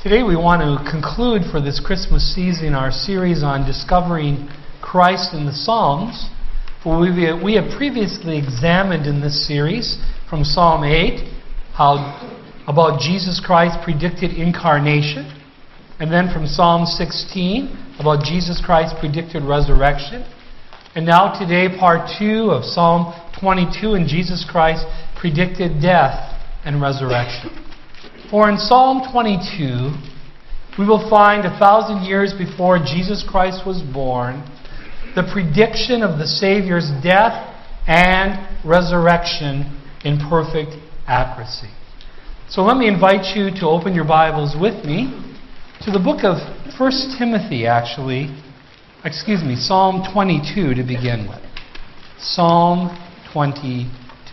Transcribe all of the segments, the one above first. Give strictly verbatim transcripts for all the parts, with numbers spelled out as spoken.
Today we want to conclude for this Christmas season our series on discovering Christ in the Psalms. For we we have previously examined in this series from Psalm eight how about Jesus Christ's predicted incarnation, and then from Psalm sixteen about Jesus Christ's predicted resurrection, and now today part two of Psalm twenty-two and Jesus Christ's predicted death and resurrection. For in Psalm twenty-two, we will find a thousand years before Jesus Christ was born, the prediction of the Savior's death and resurrection in perfect accuracy. So let me invite you to open your Bibles with me to the book of First Timothy, actually. Excuse me, Psalm twenty-two to begin with. Psalm twenty-two.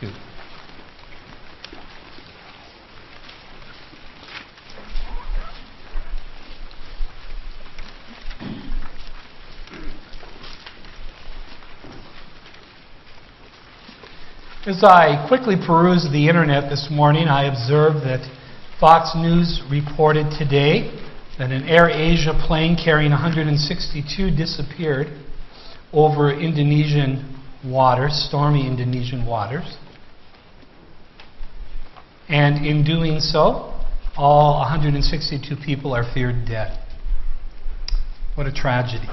As I quickly perused the internet this morning, I observed that Fox News reported today that an Air Asia plane carrying one hundred sixty-two disappeared over Indonesian waters, stormy Indonesian waters. And in doing so, all one hundred sixty-two people are feared dead. What a tragedy.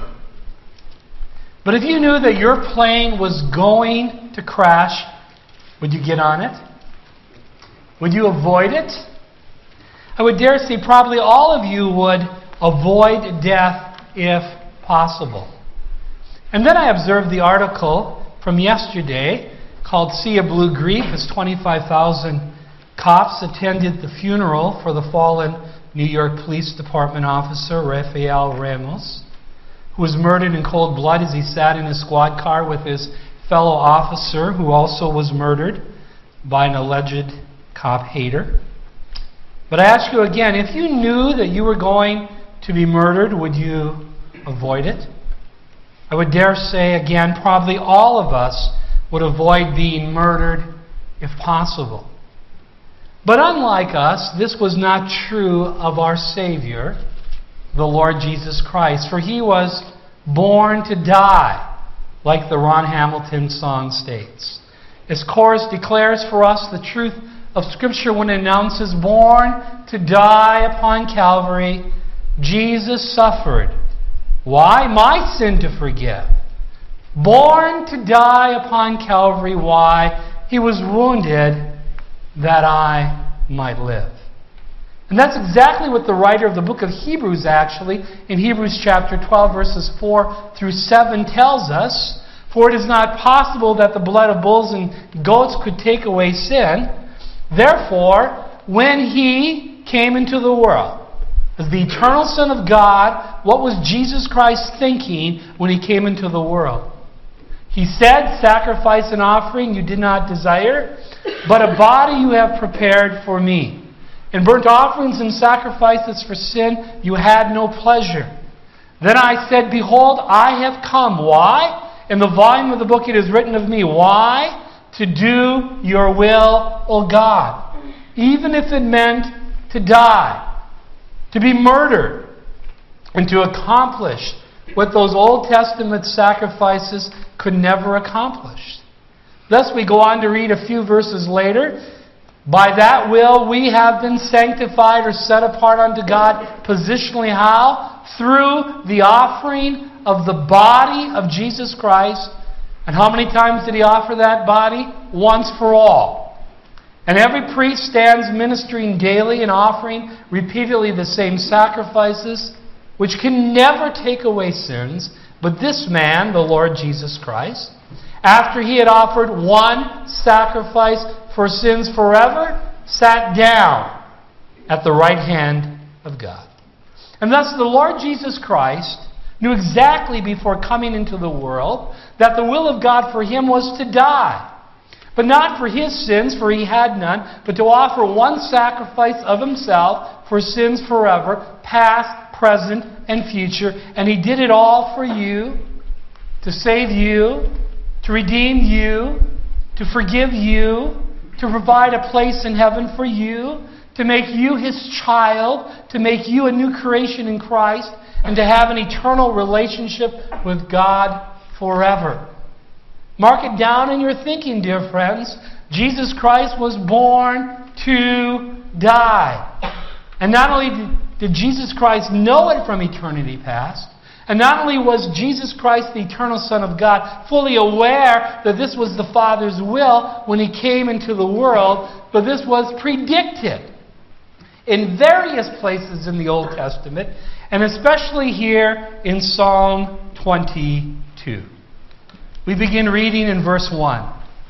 But if you knew that your plane was going to crash, would you get on it? Would you avoid it? I would dare say probably all of you would avoid death if possible. And then I observed the article from yesterday called Sea of Blue Grief as twenty-five thousand cops attended the funeral for the fallen New York Police Department officer Rafael Ramos, who was murdered in cold blood as he sat in his squad car with his fellow officer who also was murdered by an alleged cop hater. But I ask you again, if you knew that you were going to be murdered, would you avoid it? I would dare say again, probably all of us would avoid being murdered if possible. But unlike us, this was not true of our Savior, the Lord Jesus Christ, for He was born to die, like the Ron Hamilton song states. Its chorus declares for us the truth of Scripture when it announces, born to die upon Calvary, Jesus suffered. Why? My sin to forgive. Born to die upon Calvary. Why? He was wounded that I might live. And that's exactly what the writer of the book of Hebrews actually, in Hebrews chapter twelve, verses four through seven tells us. For it is not possible that the blood of bulls and goats could take away sin. Therefore, when He came into the world, as the eternal Son of God, what was Jesus Christ thinking when He came into the world? He said, sacrifice and offering you did not desire, but a body you have prepared for me. In burnt offerings and sacrifices for sin you had no pleasure. Then I said, behold, I have come. Why? In the volume of the book it is written of me. Why? To do your will, O God. Even if it meant to die, to be murdered, and to accomplish what those Old Testament sacrifices could never accomplish. Thus we go on to read a few verses later. By that will we have been sanctified or set apart unto God positionally. How? Through the offering of the body of Jesus Christ. And how many times did He offer that body? Once for all. And every priest stands ministering daily and offering repeatedly the same sacrifices, which can never take away sins. But this man, the Lord Jesus Christ, after He had offered one sacrifice for sins forever, sat down at the right hand of God. And thus the Lord Jesus Christ knew exactly before coming into the world that the will of God for Him was to die. But not for His sins, for He had none, but to offer one sacrifice of Himself for sins forever, past, present, and future. And He did it all for you, to save you, to redeem you, to forgive you, to provide a place in heaven for you, to make you His child, to make you a new creation in Christ, and to have an eternal relationship with God forever. Mark it down in your thinking, dear friends. Jesus Christ was born to die. And not only did Jesus Christ know it from eternity past, and not only was Jesus Christ, the eternal Son of God, fully aware that this was the Father's will when He came into the world, but this was predicted in various places in the Old Testament, and especially here in Psalm twenty-two. We begin reading in verse one.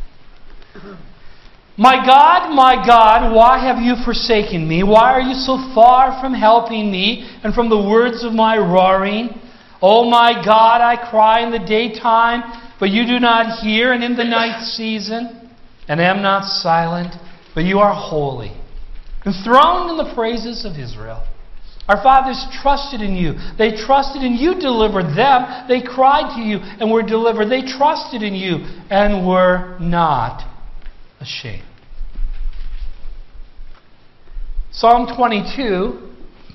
My God, my God, why have you forsaken me? Why are you so far from helping me and from the words of my roaring? Oh my God, I cry in the daytime, but you do not hear, and in the night season, and am not silent, but you are holy, enthroned in the praises of Israel. Our fathers trusted in you. They trusted in you, delivered them. They cried to you and were delivered. They trusted in you and were not ashamed. Psalm twenty-two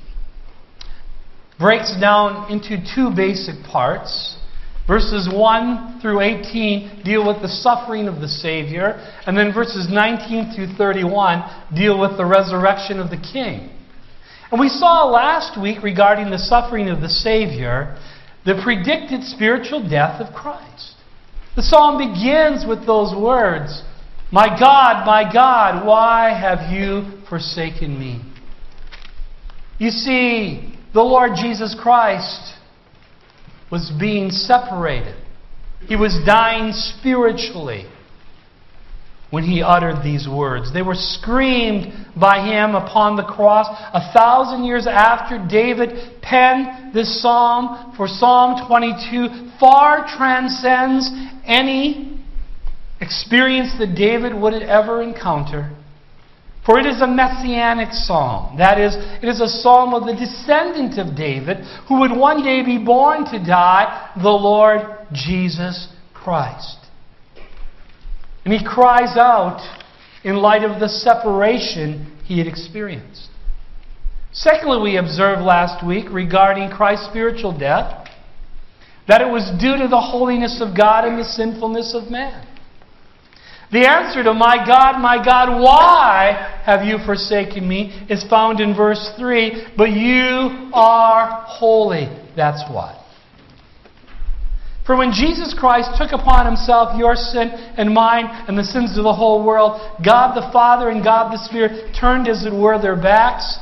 breaks down into two basic parts. Verses one through eighteen deal with the suffering of the Savior, and then verses nineteen through thirty-one deal with the resurrection of the King. And we saw last week regarding the suffering of the Savior, the predicted spiritual death of Christ. The psalm begins with those words, My God, my God, why have you forsaken me? You see, the Lord Jesus Christ was being separated. He was dying spiritually when He uttered these words. They were screamed by Him upon the cross a thousand years after David penned this psalm. For Psalm twenty-two far transcends any experience that David would ever encounter. For it is a messianic psalm. That is, it is a psalm of the descendant of David who would one day be born to die, the Lord Jesus Christ. And he cries out in light of the separation he had experienced. Secondly, we observed last week regarding Christ's spiritual death that it was due to the holiness of God and the sinfulness of man. The answer to my God, my God, why have you forsaken me is found in verse three. But you are holy. That's why. For when Jesus Christ took upon Himself your sin and mine and the sins of the whole world, God the Father and God the Spirit turned, as it were, their backs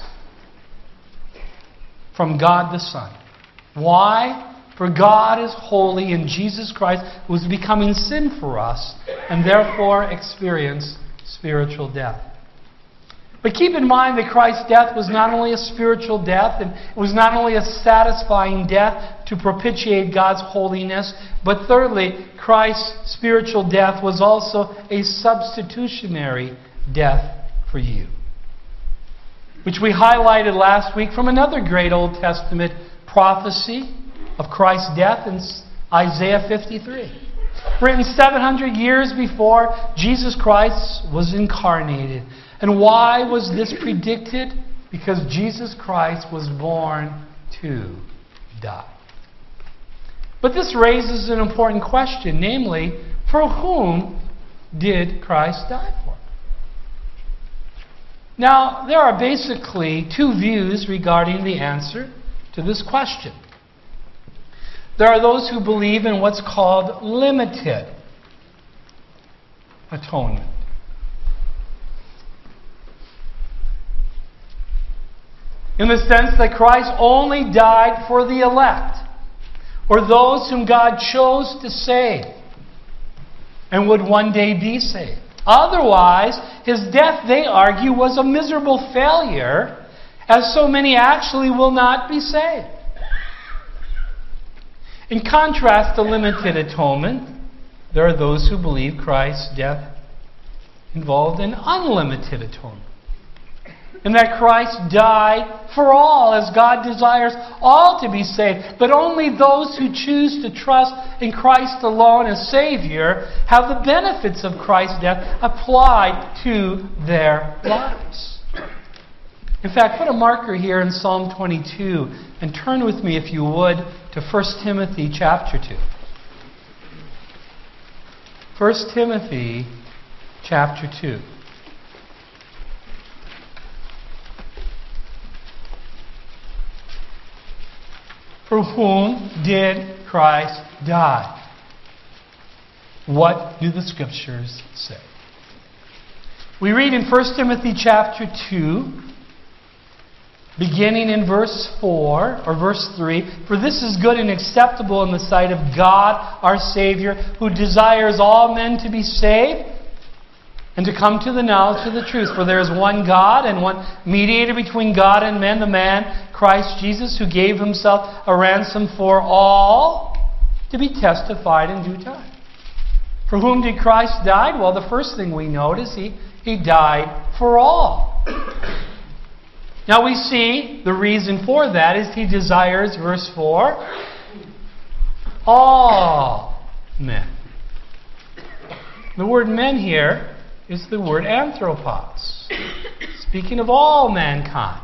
from God the Son. Why? For God is holy, and Jesus Christ was becoming sin for us, and therefore experienced spiritual death. But keep in mind that Christ's death was not only a spiritual death, and it was not only a satisfying death to propitiate God's holiness, but thirdly, Christ's spiritual death was also a substitutionary death for you. Which we highlighted last week from another great Old Testament prophecy of Christ's death in Isaiah fifty-three. Written seven hundred years before Jesus Christ was incarnated. And why was this predicted? Because Jesus Christ was born to die. But this raises an important question, namely, for whom did Christ die for? Now, there are basically two views regarding the answer to this question. There are those who believe in what's called limited atonement. In the sense that Christ only died for the elect, or those whom God chose to save and would one day be saved. Otherwise, His death, they argue, was a miserable failure, as so many actually will not be saved. In contrast to limited atonement, there are those who believe Christ's death involved an unlimited atonement. And that Christ died for all, as God desires all to be saved. But only those who choose to trust in Christ alone as Savior have the benefits of Christ's death applied to their lives. In fact, put a marker here in Psalm twenty-two and turn with me, if you would, to First Timothy chapter two. First Timothy chapter two. For whom did Christ die? What do the Scriptures say? We read in First Timothy chapter two, beginning in verse four, or verse three, "For this is good and acceptable in the sight of God, our Savior, who desires all men to be saved and to come to the knowledge of the truth. For there is one God and one mediator between God and men, the man Christ Jesus, who gave himself a ransom for all, to be testified in due time." For whom did Christ die? Well, the first thing we note is he, he died for all. Now we see the reason for that is he desires, verse four, all men. The word men here is the word anthropos, speaking of all mankind.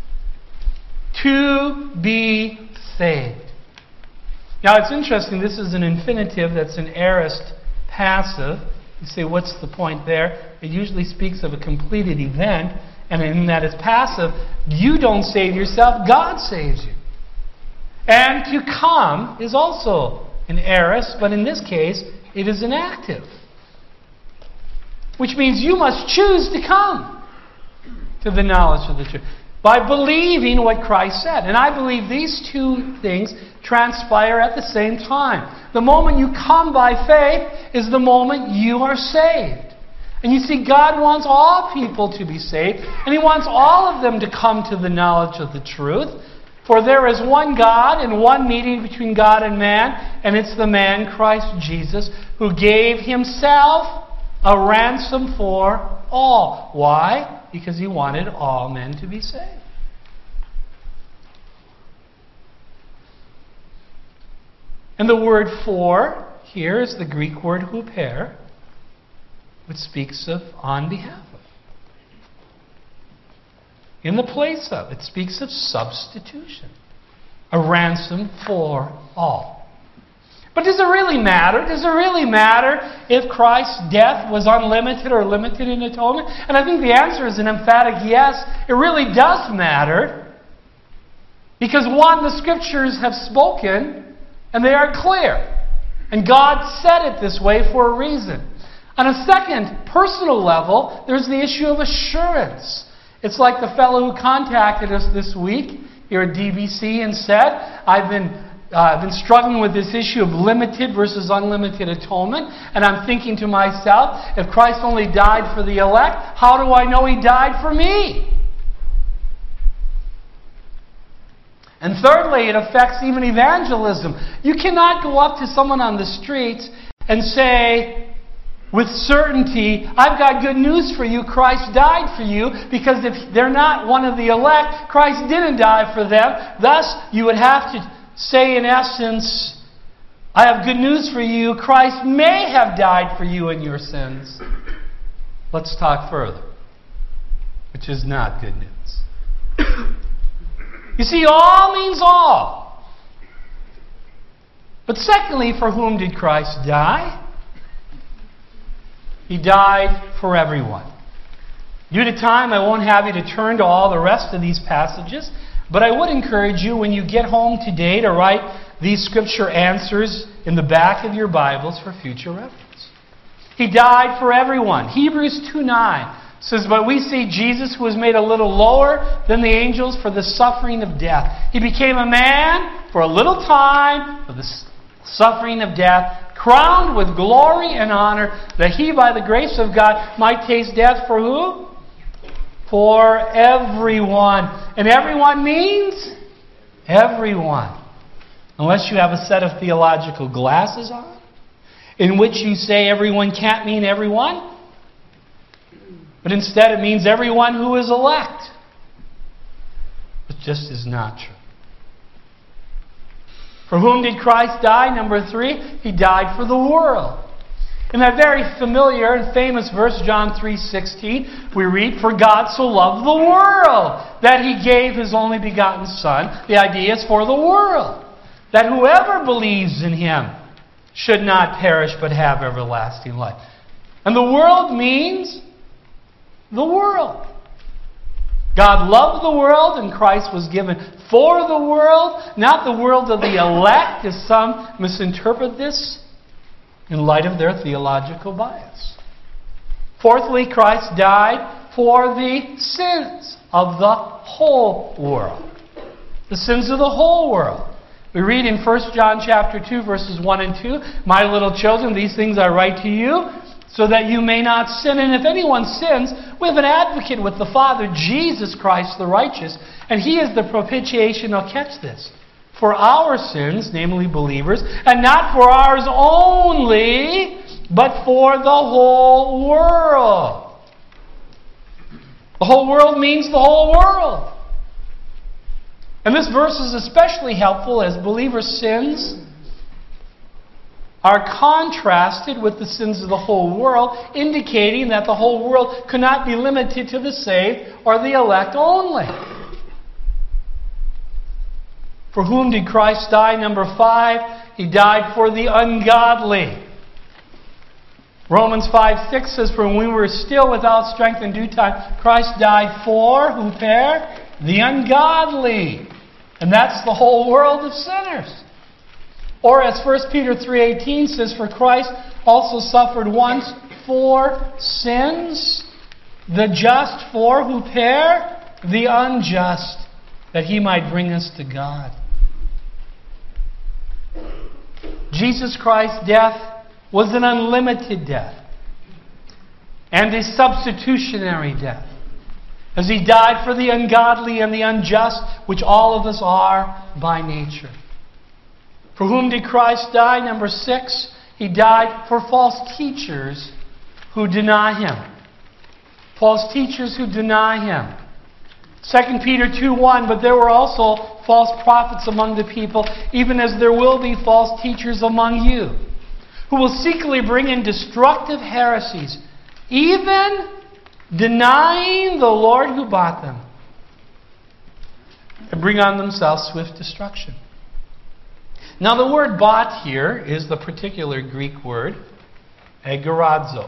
To be saved. Now it's interesting, this is an infinitive that's an aorist passive. You say, what's the point there? It usually speaks of a completed event, and in that it's passive. You don't save yourself, God saves you. And to come is also an aorist, but in this case, it is an active. Which means you must choose to come to the knowledge of the truth by believing what Christ said. And I believe these two things transpire at the same time. The moment you come by faith is the moment you are saved. And you see, God wants all people to be saved, and He wants all of them to come to the knowledge of the truth. For there is one God and one meeting between God and man, and it's the man Christ Jesus, who gave Himself a ransom for all. Why? Because He wanted all men to be saved. And the word for here is the Greek word huper, which speaks of on behalf of. In the place of. It speaks of substitution. A ransom for all. But does it really matter? Does it really matter if Christ's death was unlimited or limited in atonement? And I think the answer is an emphatic yes. It really does matter. Because one, the Scriptures have spoken, and they are clear. And God said it this way for a reason. On a second, personal level, there's the issue of assurance. It's like the fellow who contacted us this week here at D B C and said, I've been Uh, I've been struggling with this issue of limited versus unlimited atonement, and I'm thinking to myself, if Christ only died for the elect, how do I know He died for me? And thirdly, it affects even evangelism. You cannot go up to someone on the streets and say, with certainty, I've got good news for you, Christ died for you, because if they're not one of the elect, Christ didn't die for them. Thus, you would have to say in essence, I have good news for you. Christ may have died for you in your sins. Let's talk further, which is not good news. You see, all means all. But secondly, for whom did Christ die? He died for everyone. Due to time, I won't have you to turn to all the rest of these passages. But I would encourage you, when you get home today, to write these Scripture answers in the back of your Bibles for future reference. He died for everyone. Hebrews two nine says, but we see Jesus, who was made a little lower than the angels for the suffering of death. He became a man for a little time for the suffering of death, crowned with glory and honor, that He, by the grace of God, might taste death for who? For everyone. And everyone means everyone. Unless you have a set of theological glasses on, in which you say everyone can't mean everyone, but instead it means everyone who is elect. Which just is not true. For whom did Christ die? Number three, He died for the world. In that very familiar and famous verse, John three sixteen, we read, "For God so loved the world that He gave His only begotten Son." The idea is for the world. That whoever believes in Him should not perish but have everlasting life. And the world means the world. God loved the world and Christ was given for the world, not the world of the elect, as some misinterpret this in light of their theological bias. Fourthly, Christ died for the sins of the whole world. The sins of the whole world. We read in First John chapter two, verses one and two, "My little children, these things I write to you, so that you may not sin. And if anyone sins, we have an advocate with the Father, Jesus Christ the righteous. And He is the propitiation," now catch this, "for our sins," namely believers, "and not for ours only, but for the whole world." The whole world means the whole world. And this verse is especially helpful as believers' sins are contrasted with the sins of the whole world, indicating that the whole world could not be limited to the saved or the elect only. For whom did Christ die? Number five, He died for the ungodly. Romans five six says, "For when we were still without strength in due time, Christ died for," who pair? "The ungodly." And that's the whole world of sinners. Or as First Peter three eighteen says, "For Christ also suffered once for sins, the just for," who pair? "The unjust, that He might bring us to God." Jesus Christ's death was an unlimited death and a substitutionary death, as He died for the ungodly and the unjust, which all of us are by nature. For whom did Christ die? Number six, He died for false teachers who deny Him. False teachers who deny Him. Second Peter two one, "But there were also false prophets among the people, even as there will be false teachers among you, who will secretly bring in destructive heresies, even denying the Lord who bought them, and bring on themselves swift destruction." Now the word "bought" here is the particular Greek word agorazo.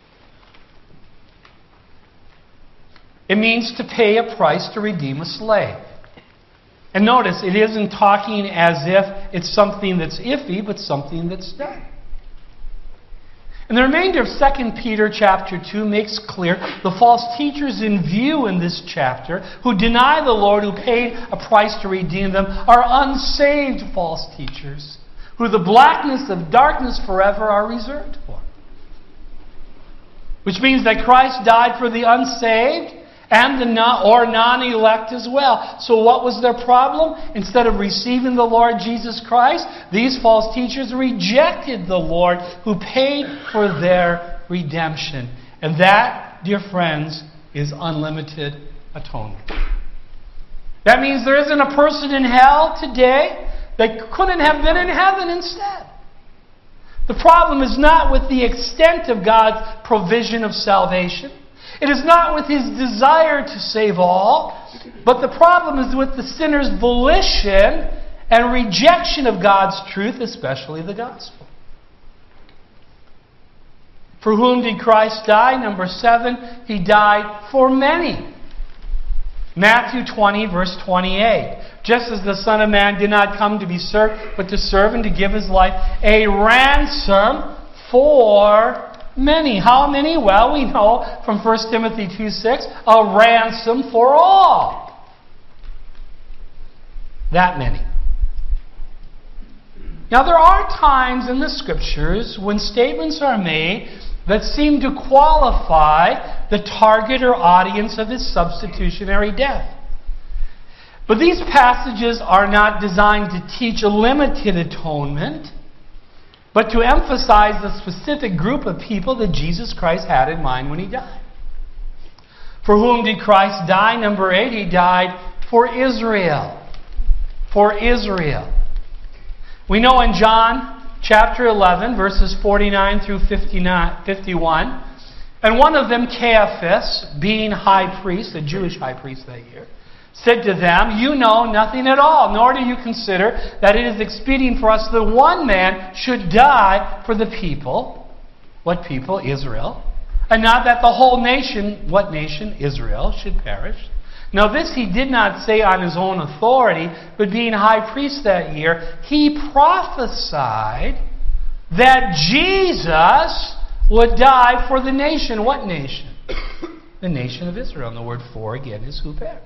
It means to pay a price to redeem a slave. And notice, it isn't talking as if it's something that's iffy, but something that's done. And the remainder of Second Peter chapter two makes clear the false teachers in view in this chapter who deny the Lord who paid a price to redeem them are unsaved false teachers who the blackness of darkness forever are reserved for. Which means that Christ died for the unsaved and the non, or non-elect as well. So what was their problem? Instead of receiving the Lord Jesus Christ, these false teachers rejected the Lord who paid for their redemption. And that, dear friends, is unlimited atonement. That means there isn't a person in hell today that couldn't have been in heaven instead. The problem is not with the extent of God's provision of salvation. It is not with His desire to save all, but the problem is with the sinner's volition and rejection of God's truth, especially the gospel. For whom did Christ die? Number seven, He died for many. Matthew twenty, verse twenty-eight. "Just as the Son of Man did not come to be served, but to serve and to give His life a ransom for many." How many? Well, we know from First Timothy two six, a ransom for all. That many. Now, there are times in the Scriptures when statements are made that seem to qualify the target or audience of His substitutionary death. But these passages are not designed to teach a limited atonement, but to emphasize the specific group of people that Jesus Christ had in mind when He died. For whom did Christ die? Number eight, He died for Israel. For Israel. We know in John chapter eleven, verses forty-nine through fifty-one. And one of them, Caiaphas, being high priest, the Jewish high priest that year, said to them, "You know nothing at all, nor do you consider that it is expedient for us that one man should die for the people." What people? Israel. "And not that the whole nation," what nation? Israel, "should perish. Now this he did not say on his own authority, but being high priest that year, he prophesied that Jesus would die for the nation." What nation? The nation of Israel. And the word "for" again is huper.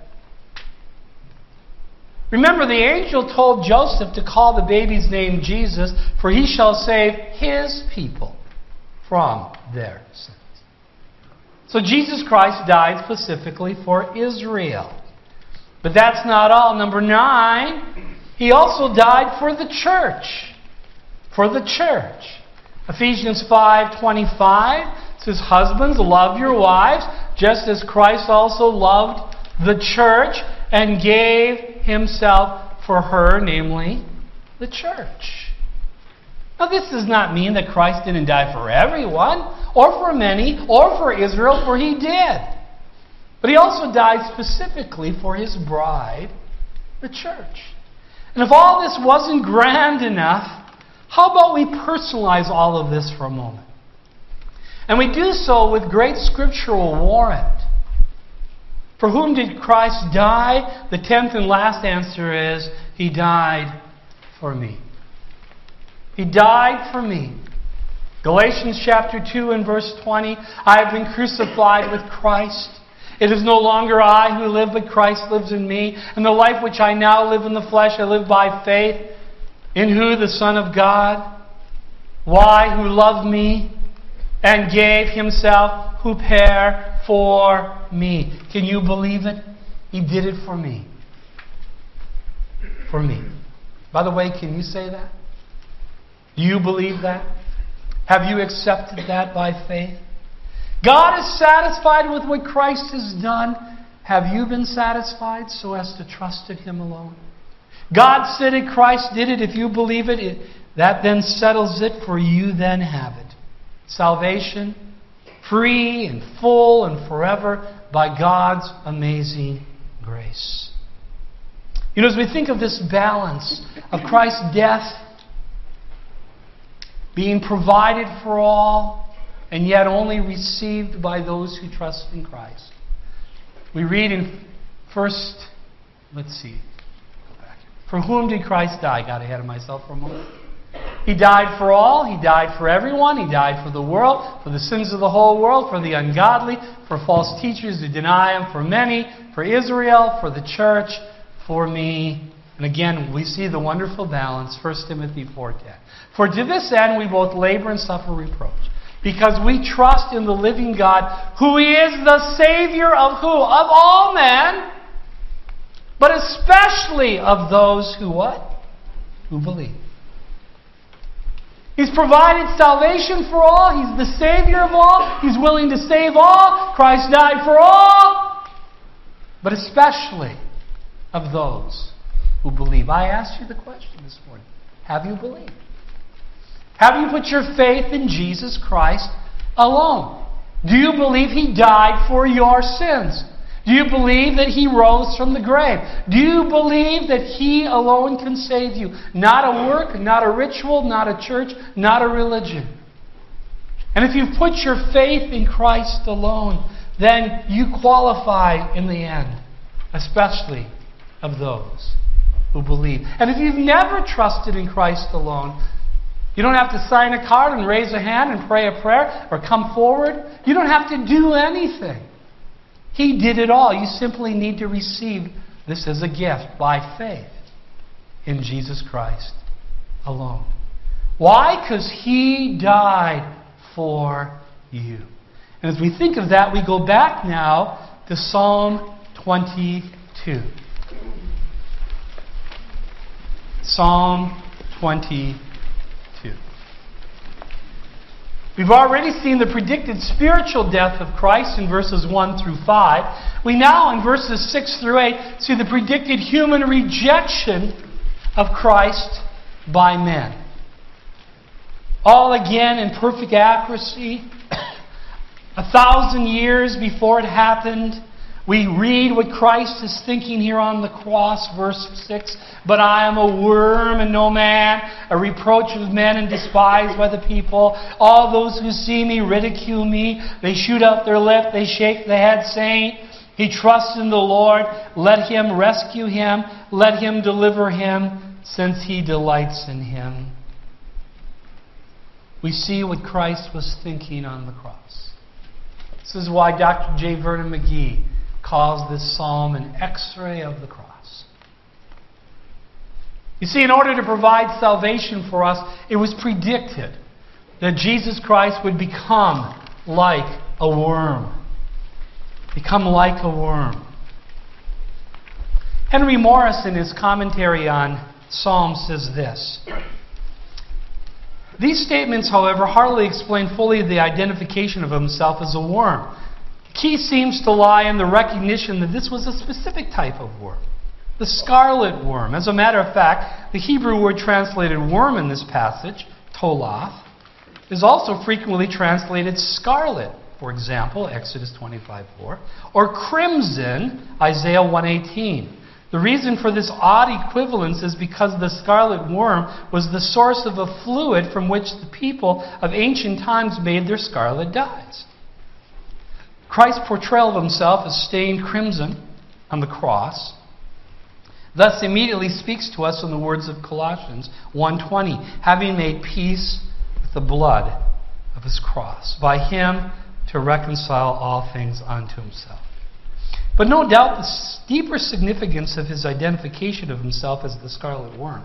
Remember, the angel told Joseph to call the baby's name Jesus, for he shall save his people from their sins. So Jesus Christ died specifically for Israel. But that's not all. Number nine, he also died for the church. For the church. Ephesians five twenty-five says, "Husbands, love your wives, just as Christ also loved the church and gave himself for her," namely, the church. Now, this does not mean that Christ didn't die for everyone, or for many, or for Israel, for he did. But he also died specifically for his bride, the church. And if all this wasn't grand enough, how about we personalize all of this for a moment? And we do so with great scriptural warrant. For whom did Christ die? The tenth and last answer is, he died for me. He died for me. Galatians chapter two and verse twenty, "I have been crucified with Christ. It is no longer I who live, but Christ lives in me. And the life which I now live in the flesh, I live by faith in who? The Son of God. Why? Who loved me and gave himself huper for me." Can you believe it? He did it for me. For me. By the way, can you say that? Do you believe that? Have you accepted that by faith? God is satisfied with what Christ has done. Have you been satisfied so as to trust in him alone? God said it, Christ did it. If you believe it, it that then settles it, for you then have it. Salvation, free and full and forever by God's amazing grace. You know, as we think of this balance of Christ's death being provided for all and yet only received by those who trust in Christ, we read in first, let's see, go back. For whom did Christ die? Got ahead of myself for a moment. He died for all. He died for everyone. He died for the world, for the sins of the whole world, for the ungodly, for false teachers who deny him, for many, for Israel, for the church, for me. And again, we see the wonderful balance, First Timothy four ten. "For to this end we both labor and suffer reproach, because we trust in the living God, who is the Savior of who? Of all men, but especially of those who what? Who believe." He's provided salvation for all. He's the Savior of all. He's willing to save all. Christ died for all. But especially of those who believe. I asked you the question this morning. Have you believed? Have you put your faith in Jesus Christ alone? Do you believe He died for your sins? Do you believe that He rose from the grave? Do you believe that He alone can save you? Not a work, not a ritual, not a church, not a religion. And if you've put your faith in Christ alone, then you qualify in the end, especially of those who believe. And if you've never trusted in Christ alone, you don't have to sign a card and raise a hand and pray a prayer or come forward. You don't have to do anything. He did it all. You simply need to receive this as a gift by faith in Jesus Christ alone. Why? Because He died for you. And as we think of that, we go back now to Psalm twenty-two. Psalm twenty-two. We've already seen the predicted spiritual death of Christ in verses one through five. We now, in verses six through eight, see the predicted human rejection of Christ by men. all again in perfect accuracy. A thousand years before it happened, we read what Christ is thinking here on the cross, verse six. But I am a worm and no man, a reproach of men and despised by the people. All those who see me ridicule me. They shoot out their lip, they shake the head, saying, he trusts in the Lord. Let him rescue him. Let him deliver him, since he delights in him. We see what Christ was thinking on the cross. This is why Doctor J. Vernon McGee calls this psalm an X-ray of the cross. You see, in order to provide salvation for us, it was predicted that Jesus Christ would become like a worm. Become like a worm. Henry Morris, in his commentary on Psalms, says this. These statements, however, hardly explain fully the identification of himself as a worm. The key seems to lie in the recognition that this was a specific type of worm, the scarlet worm. As a matter of fact, the Hebrew word translated worm in this passage, toloth, is also frequently translated scarlet. For example, Exodus twenty-five four, or crimson, Isaiah one eighteen. The reason for this odd equivalence is because the scarlet worm was the source of a fluid from which the people of ancient times made their scarlet dyes. Christ's portrayal of himself as stained crimson on the cross thus immediately speaks to us in the words of Colossians one twenty, having made peace with the blood of his cross, by him to reconcile all things unto himself. But no doubt the deeper significance of his identification of himself as the scarlet worm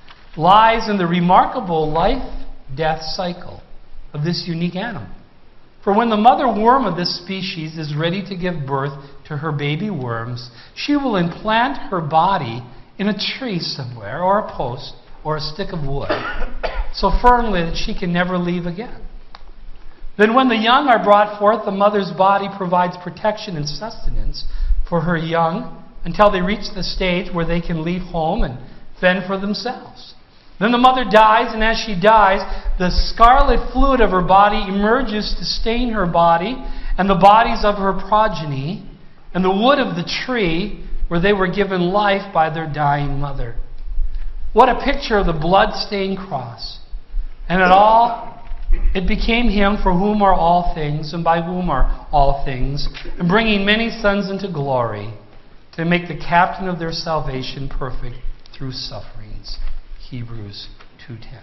lies in the remarkable life-death cycle of this unique animal. For when the mother worm of this species is ready to give birth to her baby worms, she will implant her body in a tree somewhere, or a post, or a stick of wood, so firmly that she can never leave again. Then when the young are brought forth, the mother's body provides protection and sustenance for her young until they reach the stage where they can leave home and fend for themselves. Then the mother dies, and as she dies, the scarlet fluid of her body emerges to stain her body and the bodies of her progeny and the wood of the tree where they were given life by their dying mother. What a picture of the blood-stained cross. And it all It became him for whom are all things, and by whom are all things, and bringing many sons into glory, to make the captain of their salvation perfect through sufferings. Hebrews two ten.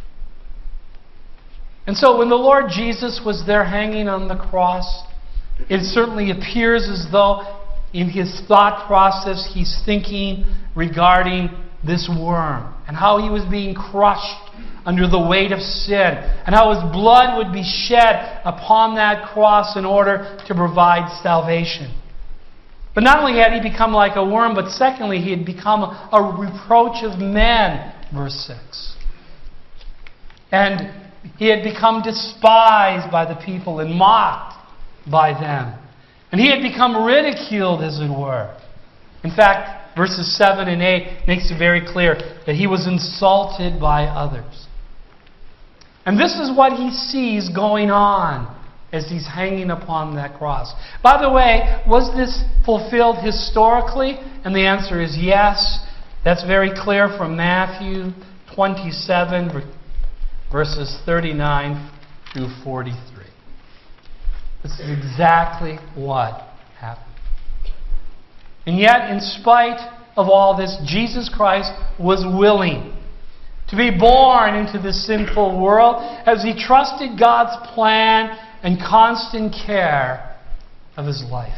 And so when the Lord Jesus was there hanging on the cross, it certainly appears as though in his thought process he's thinking regarding this worm and how he was being crushed under the weight of sin, and how his blood would be shed upon that cross in order to provide salvation. But not only had he become like a worm, but secondly, he had become a reproach of men, verse six. And he had become despised by the people and mocked by them. And he had become ridiculed, as it were. In fact, verses seven and eight makes it very clear that he was insulted by others. And this is what he sees going on as he's hanging upon that cross. By the way, was this fulfilled historically? And the answer is yes. That's very clear from Matthew twenty-seven, verses thirty-nine through forty-three. This is exactly what happened. And yet, in spite of all this, Jesus Christ was willing to be born into this sinful world as he trusted God's plan and constant care of his life.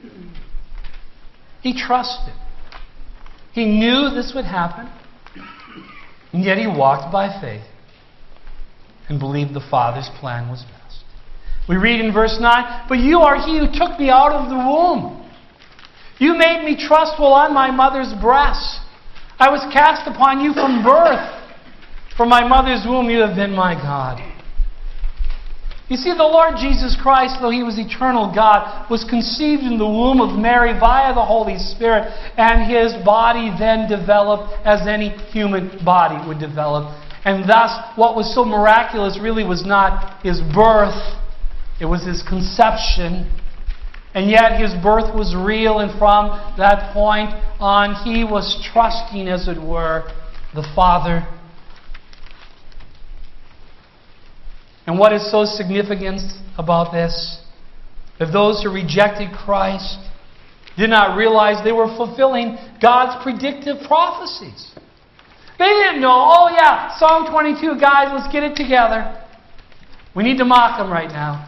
He trusted. He knew this would happen, and yet he walked by faith and believed the Father's plan was best. We read in verse nine, "But you are he who took me out of the womb. You made me trust while on my mother's breast. I was cast upon you from birth. From my mother's womb you have been my God." You see, the Lord Jesus Christ, though he was eternal God, was conceived in the womb of Mary via the Holy Spirit, and his body then developed as any human body would develop. And thus, what was so miraculous really was not his birth, it was his conception. And yet his birth was real, and from that point on, he was trusting, as it were, the Father. And what is so significant about this? That those who rejected Christ did not realize they were fulfilling God's predictive prophecies. They didn't know, oh yeah, Psalm twenty-two, guys, let's get it together. We need to mock them right now.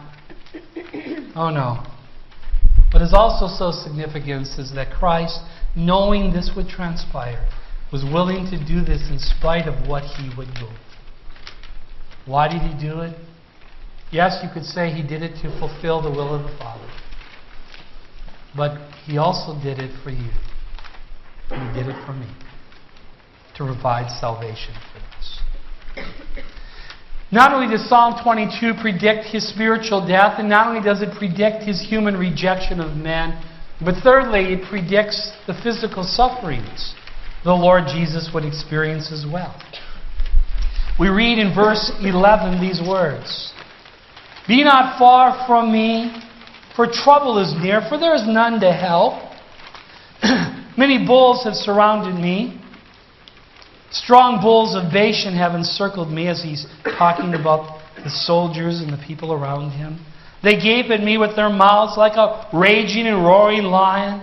Oh no. What is also so significant is that Christ, knowing this would transpire, was willing to do this in spite of what he would do. Why did he do it? Yes, you could say he did it to fulfill the will of the Father. But he also did it for you. He did it for me. To provide salvation for us. Not only does Psalm twenty-two predict his spiritual death, and not only does it predict his human rejection of men, but thirdly, it predicts the physical sufferings the Lord Jesus would experience as well. We read in verse eleven these words, "Be not far from me, for trouble is near, for there is none to help. Many bulls have surrounded me. Strong bulls of Bashan have encircled me," as he's talking about the soldiers and the people around him. "They gape at me with their mouths like a raging and roaring lion."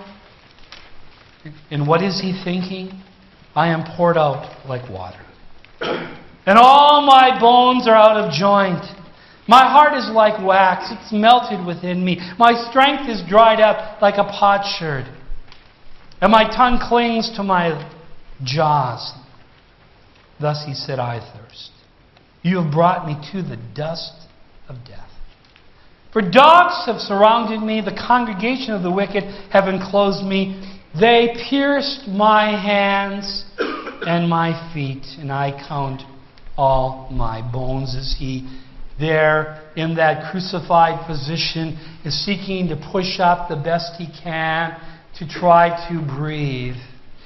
And what is he thinking? "I am poured out like water. And all my bones are out of joint. My heart is like wax, it's melted within me. My strength is dried up like a potsherd. And my tongue clings to my jaws." Thus he said, "I thirst. You have brought me to the dust of death. For dogs have surrounded me, the congregation of the wicked have enclosed me. They pierced my hands and my feet, and I count all my bones." As he, there in that crucified position, is seeking to push up the best he can to try to breathe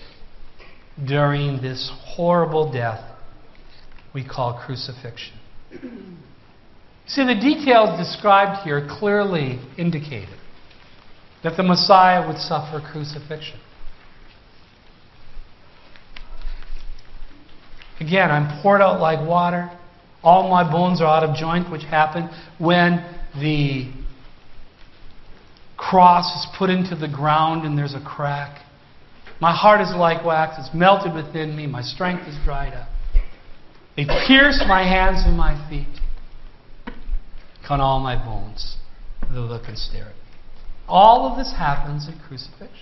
during this horrible death we call crucifixion. See, the details described here clearly indicated that the Messiah would suffer crucifixion. Again, I'm poured out like water. All my bones are out of joint, which happened when the cross is put into the ground and there's a crack. My heart is like wax. It's melted within me. My strength is dried up. They pierced my hands and my feet. Cut all my bones. They look and stare at me. All of this happens at crucifixion.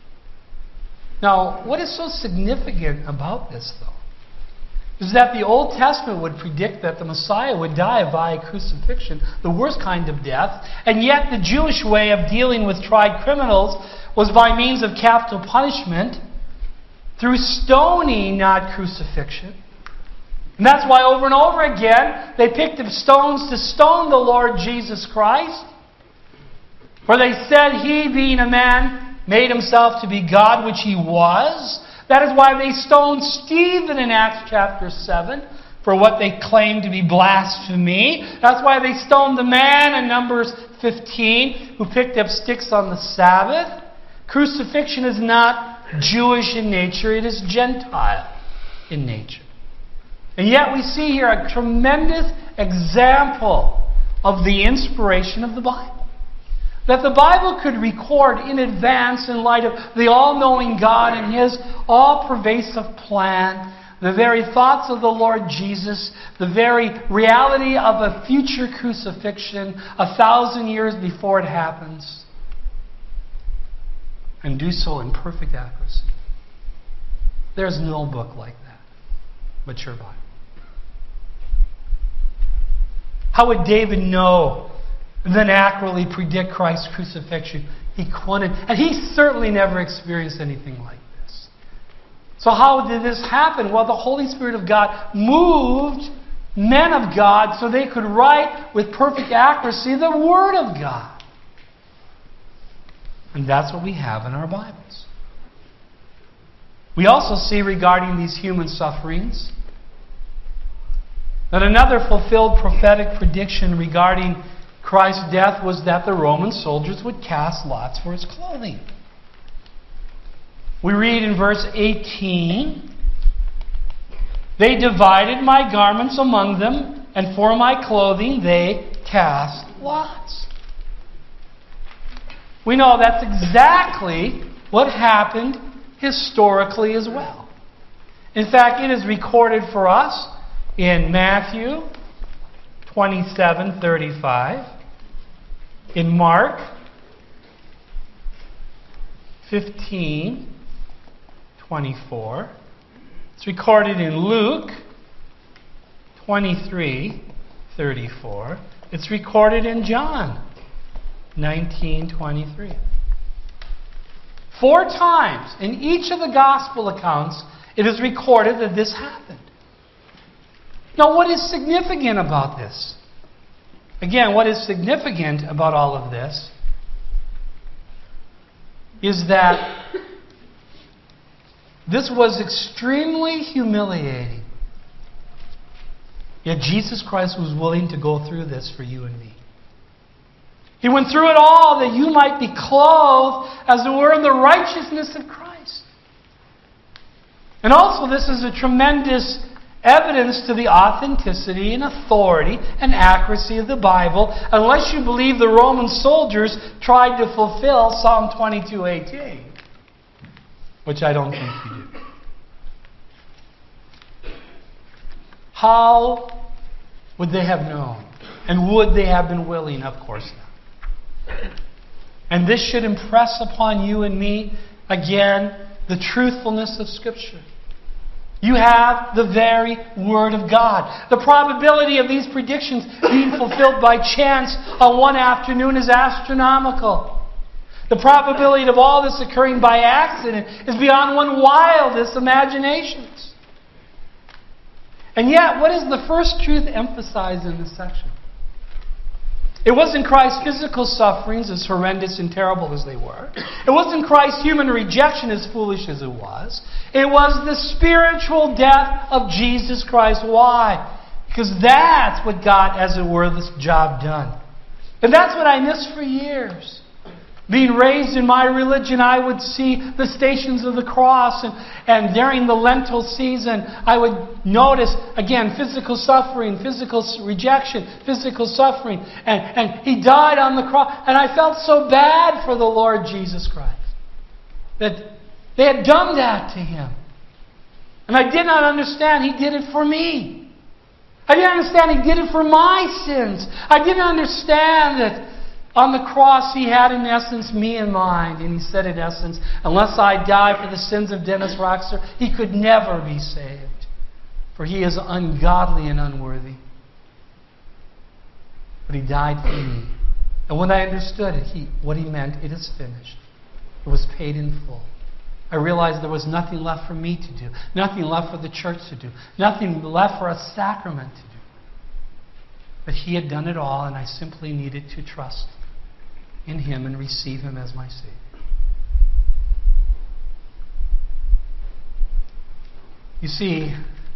Now, what is so significant about this, though, is that the Old Testament would predict that the Messiah would die via crucifixion, the worst kind of death, and yet the Jewish way of dealing with tried criminals was by means of capital punishment through stoning, not crucifixion. And that's why over and over again they picked up stones to stone the Lord Jesus Christ. For they said he, being a man, made himself to be God, which he was. That is why they stoned Stephen in Acts chapter seven for what they claimed to be blasphemy. That's why they stoned the man in Numbers fifteen who picked up sticks on the Sabbath. Crucifixion is not Jewish in nature, it is Gentile in nature. And yet we see here a tremendous example of the inspiration of the Bible. That the Bible could record in advance, in light of the all-knowing God and His all-pervasive plan, the very thoughts of the Lord Jesus, the very reality of a future crucifixion a thousand years before it happens, and do so in perfect accuracy. There's no book like that but your Bible. How would David know then accurately predict Christ's crucifixion? He couldn't. And he certainly never experienced anything like this. So how did this happen? Well, the Holy Spirit of God moved men of God so they could write with perfect accuracy the Word of God. And that's what we have in our Bibles. We also see regarding these human sufferings That another fulfilled prophetic prediction regarding Christ's death was that the Roman soldiers would cast lots for his clothing. We read in verse eighteen, "They divided my garments among them, and for my clothing they cast lots." We know that's exactly what happened historically as well. In fact, it is recorded for us in Matthew twenty-seven thirty-five, in Mark fifteen twenty-four. It's recorded in Luke twenty-three thirty-four. It's recorded in John nineteen twenty-three. Four times in each of the gospel accounts it is recorded that this happened. Now, what is significant about this? Again, what is significant about all of this is that this was extremely humiliating. Yet Jesus Christ was willing to go through this for you and me. He went through it all that you might be clothed, as it were, in the righteousness of Christ. And also, this is a tremendous evidence to the authenticity and authority and accuracy of the Bible, unless you believe the Roman soldiers tried to fulfill Psalm twenty-two eighteen, which I don't think you do. How would they have known? And would they have been willing? Of course not. And this should impress upon you and me, again, the truthfulness of Scripture. You have the very Word of God. The probability of these predictions being fulfilled by chance on one afternoon is astronomical. The probability of all this occurring by accident is beyond one's wildest imaginations. And yet, what is the first truth emphasized in this section? It wasn't Christ's physical sufferings, as horrendous and terrible as they were. It wasn't Christ's human rejection, as foolish as it was. It was the spiritual death of Jesus Christ. Why? Because that's what got, as it were, this job done. And that's what I missed for years. Being raised in my religion, I would see the Stations of the Cross, and, and during the Lenten season, I would notice, again, physical suffering, physical rejection, physical suffering. And, and He died on the cross. And I felt so bad for the Lord Jesus Christ that they had done that to Him. And I did not understand He did it for me. I didn't understand He did it for my sins. I didn't understand that on the cross, He had, in essence, me in mind. And He said, in essence, unless I die for the sins of Dennis Roxer, he could never be saved. For he is ungodly and unworthy. But He died for me. And when I understood it, he, what He meant, it is finished. It was paid in full. I realized there was nothing left for me to do. Nothing left for the church to do. Nothing left for a sacrament to do. But He had done it all, and I simply needed to trust in Him and receive Him as my Savior. You see,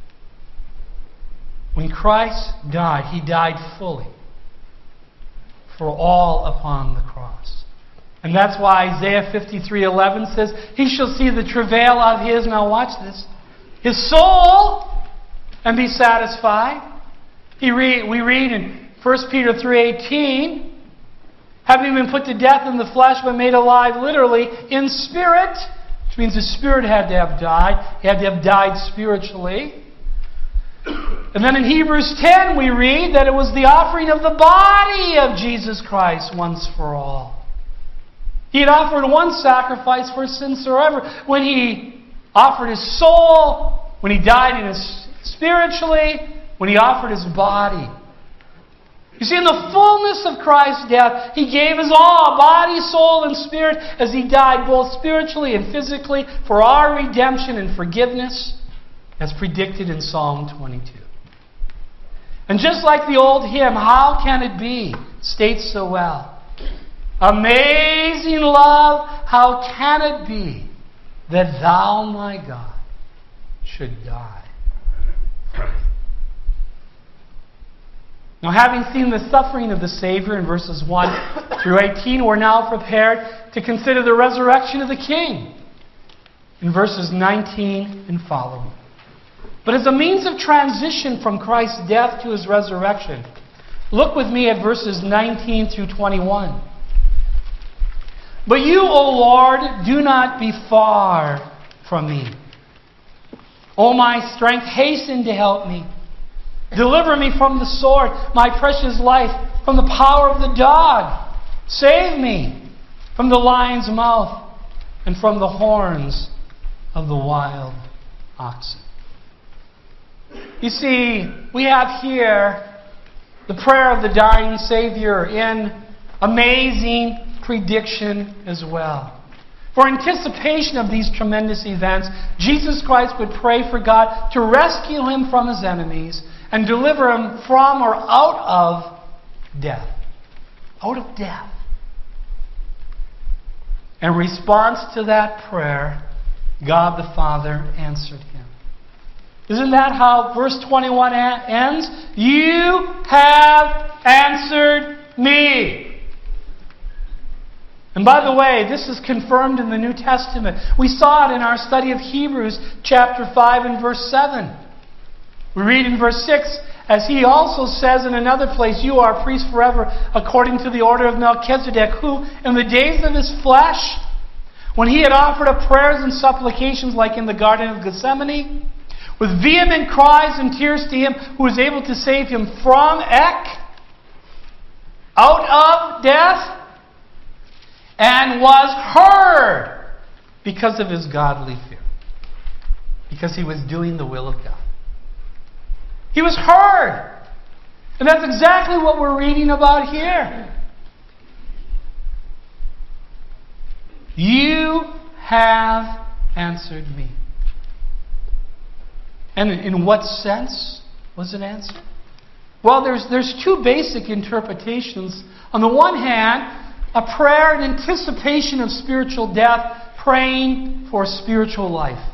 when Christ died, He died fully for all upon the cross. And that's why Isaiah fifty-three eleven says, He shall see the travail of His, now watch this, His soul, and be satisfied. He read, we read in First Peter three eighteen, having been put to death in the flesh but made alive literally in spirit, which means the spirit had to have died. He had to have died spiritually. And then in Hebrews ten we read that it was the offering of the body of Jesus Christ once for all. He had offered one sacrifice for sins forever. When He offered His soul, when He died in his spiritually, when He offered His body. You see, in the fullness of Christ's death, He gave His all, body, soul, and spirit, as He died both spiritually and physically for our redemption and forgiveness, as predicted in Psalm twenty-two. And just like the old hymn, How Can It Be, states so well, amazing love, how can it be that Thou, my God, should die for me? Now, having seen the suffering of the Savior in verses one through eighteen, we're now prepared to consider the resurrection of the King in verses nineteen and following. But as a means of transition from Christ's death to His resurrection, look with me at verses nineteen through twenty-one. But you, O Lord, do not be far from me. O my strength, hasten to help me. Deliver me from the sword, my precious life, from the power of the dog. Save me from the lion's mouth and from the horns of the wild oxen. You see, we have here the prayer of the dying Savior in amazing prediction as well. For anticipation of these tremendous events, Jesus Christ would pray for God to rescue Him from His enemies and deliver Him from or out of death. Out of death. In response to that prayer, God the Father answered Him. Isn't that how verse twenty-one ends? You have answered me. And by the way, this is confirmed in the New Testament. We saw it in our study of Hebrews chapter five and verse seven. We read in verse six, as he also says in another place, you are priests forever according to the order of Melchizedek, who in the days of his flesh, when he had offered up prayers and supplications like in the Garden of Gethsemane, with vehement cries and tears to Him who was able to save him from Ek, out of death, and was heard because of his godly fear. Because he was doing the will of God. He was heard. And that's exactly what we're reading about here. You have answered me. And in what sense was it answered? Well, there's, there's two basic interpretations. On the one hand, a prayer in anticipation of spiritual death, praying for spiritual life.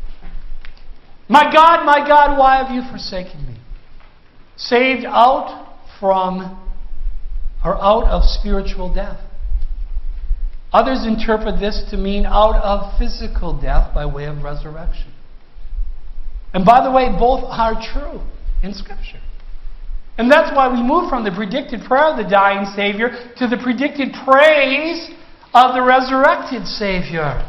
My God, my God, why have you forsaken me? Saved out from or out of spiritual death. Others interpret this to mean out of physical death by way of resurrection. And by the way, both are true in Scripture. And that's why we move from the predicted prayer of the dying Savior to the predicted praise of the resurrected Savior.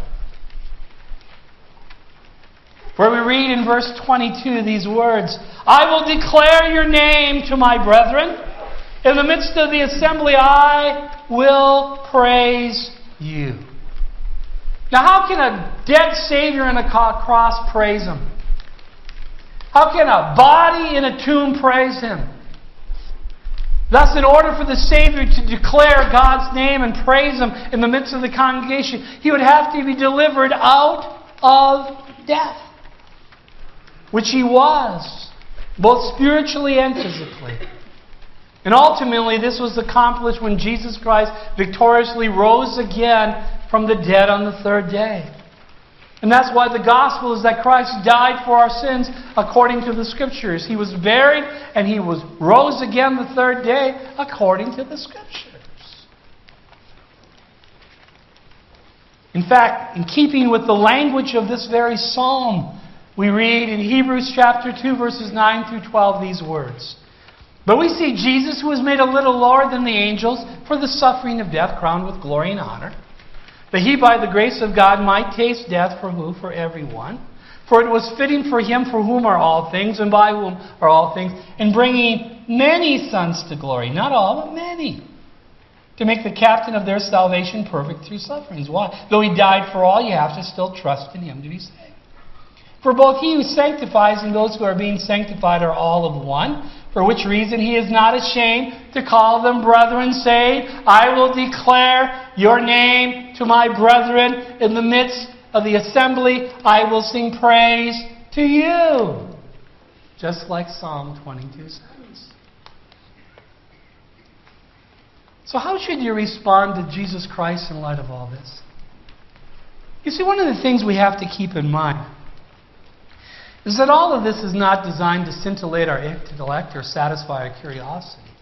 Where we read in verse twenty-two these words, I will declare your name to my brethren. In the midst of the assembly, I will praise you. Now, how can a dead Savior in a cross praise Him? How can a body in a tomb praise Him? Thus, in order for the Savior to declare God's name and praise Him in the midst of the congregation, He would have to be delivered out of death, which He was, both spiritually and physically. And ultimately, this was accomplished when Jesus Christ victoriously rose again from the dead on the third day. And that's why the gospel is that Christ died for our sins according to the Scriptures. He was buried and He was rose again the third day according to the Scriptures. In fact, in keeping with the language of this very psalm, we read in Hebrews chapter two, verses nine through twelve, these words. But we see Jesus, who was made a little lower than the angels for the suffering of death, crowned with glory and honor, that He by the grace of God might taste death for who? For everyone. For it was fitting for Him for whom are all things, and by whom are all things, in bringing many sons to glory. Not all, but many. To make the captain of their salvation perfect through sufferings. Why? Though He died for all, you have to still trust in Him to be saved. For both He who sanctifies and those who are being sanctified are all of one, for which reason He is not ashamed to call them brethren, saying, I will declare your name to my brethren. In the midst of the assembly, I will sing praise to you. Just like Psalm twenty-two says. So how should you respond to Jesus Christ in light of all this? You see, one of the things we have to keep in mind is that all of this is not designed to scintillate our intellect or satisfy our curiosity.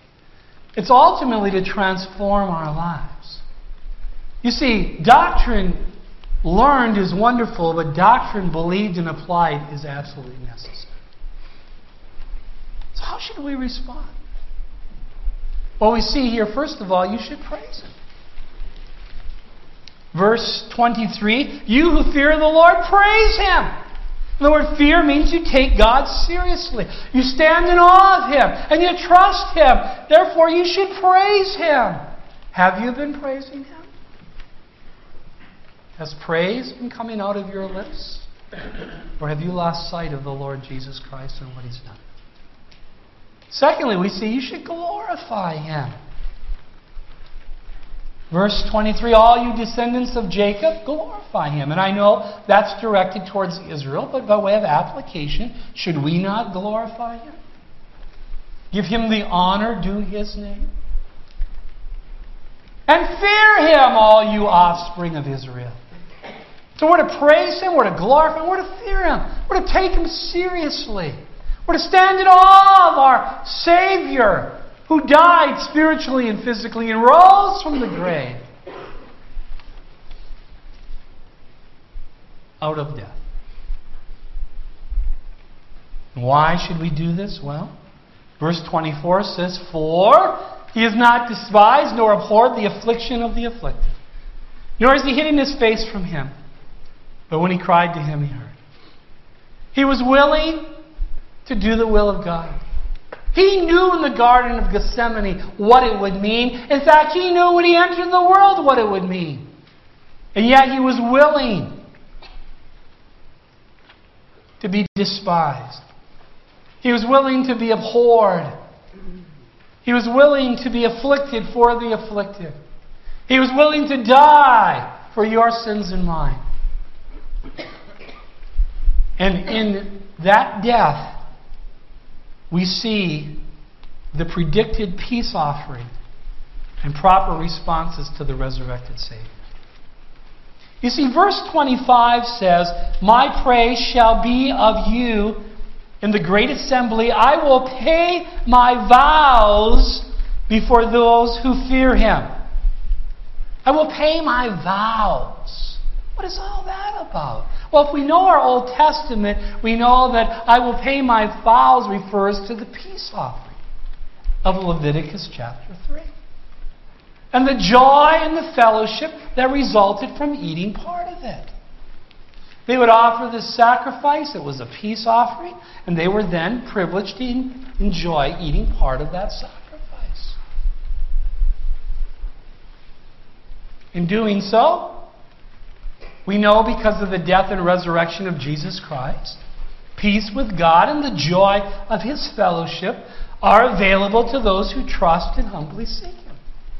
It's ultimately to transform our lives. You see, doctrine learned is wonderful, but doctrine believed and applied is absolutely necessary. So how should we respond? Well, we see here, first of all, you should praise Him. Verse twenty-three, you who fear the Lord, praise Him. The word fear means you take God seriously. You stand in awe of Him and you trust Him. Therefore, you should praise Him. Have you been praising Him? Has praise been coming out of your lips? Or have you lost sight of the Lord Jesus Christ and what He's done? Secondly, we see you should glorify Him. Verse twenty-three, all you descendants of Jacob, glorify Him. And I know that's directed towards Israel, but by way of application, should we not glorify Him? Give Him the honor due His name? And fear Him, all you offspring of Israel. So we're to praise Him, we're to glorify Him, we're to fear Him, we're to take Him seriously. We're to stand in awe of our Savior, who died spiritually and physically and rose from the grave out of death. Why should we do this? Well, verse twenty-four says, for He has not despised nor abhorred the affliction of the afflicted, nor has He hidden His face from him. But when he cried to Him, He heard. He was willing to do the will of God. He knew in the Garden of Gethsemane what it would mean. In fact, He knew when He entered the world what it would mean. And yet He was willing to be despised. He was willing to be abhorred. He was willing to be afflicted for the afflicted. He was willing to die for your sins and mine. And in that death, we see the predicted peace offering and proper responses to the resurrected Savior. You see, verse twenty-five says, my praise shall be of you in the great assembly. I will pay my vows before those who fear Him. I will pay my vows. What is all that about? Well, if we know our Old Testament, we know that I will pay my vows refers to the peace offering of Leviticus chapter three. And the joy and the fellowship that resulted from eating part of it. They would offer this sacrifice. It was a peace offering. And they were then privileged to enjoy eating part of that sacrifice. In doing so, we know because of the death and resurrection of Jesus Christ, peace with God and the joy of His fellowship are available to those who trust and humbly seek Him.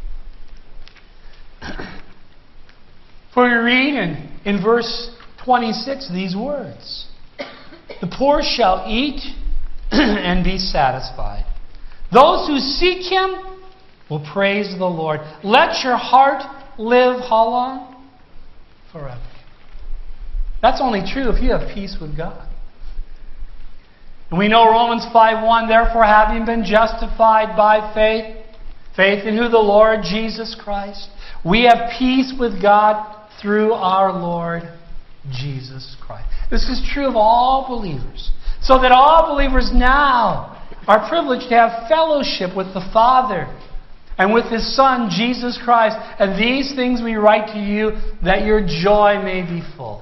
For we read in, in verse twenty-six these words, the poor shall eat and be satisfied. Those who seek Him will praise the Lord. Let your heart live how long? Forever. That's only true if you have peace with God. And we know Romans five one, therefore having been justified by faith, faith in who the Lord Jesus Christ, we have peace with God through our Lord Jesus Christ. This is true of all believers. So that all believers now are privileged to have fellowship with the Father and with His Son, Jesus Christ. And these things we write to you that your joy may be full.